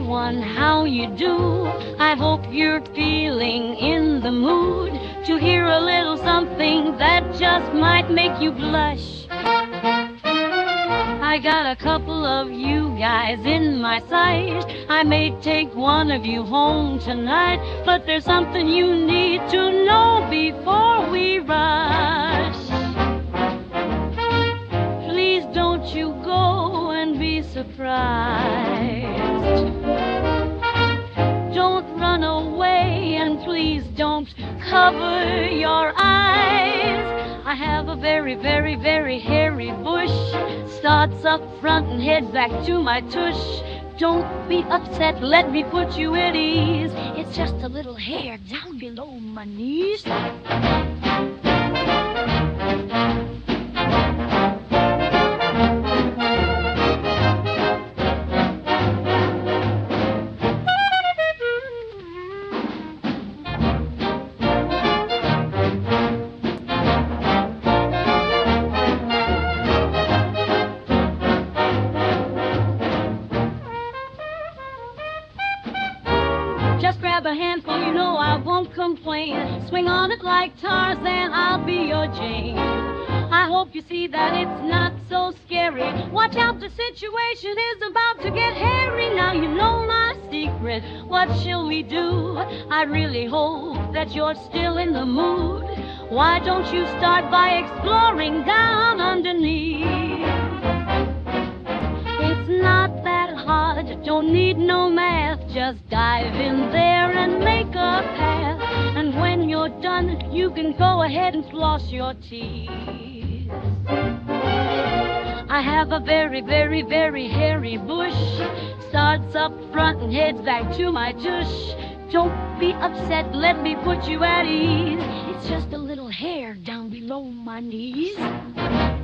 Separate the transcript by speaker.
Speaker 1: everyone, how you do? I hope you're feeling in the mood to hear a little something that just might make you blush. I got a couple of you guys in my sight. I may take one of you home tonight, but there's something you need to know before we rush. Please don't you go and be surprised. Don't run away, and please don't cover your eyes. I have a very, very, very hairy bush. Starts up front and heads back to my tush. Don't be upset, let me put you at ease. It's just a little hair down below my knees. Just grab a handful, you know I won't complain. Swing on it like Tarzan, I'll be your Jane. I hope you see that it's not so scary. Watch out, the situation is about to get hairy. Now you know my secret, what shall we do? I really hope that you're still in the mood. Why don't you start by exploring down underneath? It's not that hard, don't need no math. Just dive in there and make a path. And when you're done, you can go ahead and floss your teeth. I have a very, very, very hairy bush. Starts up front and heads back to my tush. Don't be upset, let me put you at ease. It's just a little hair down below my knees.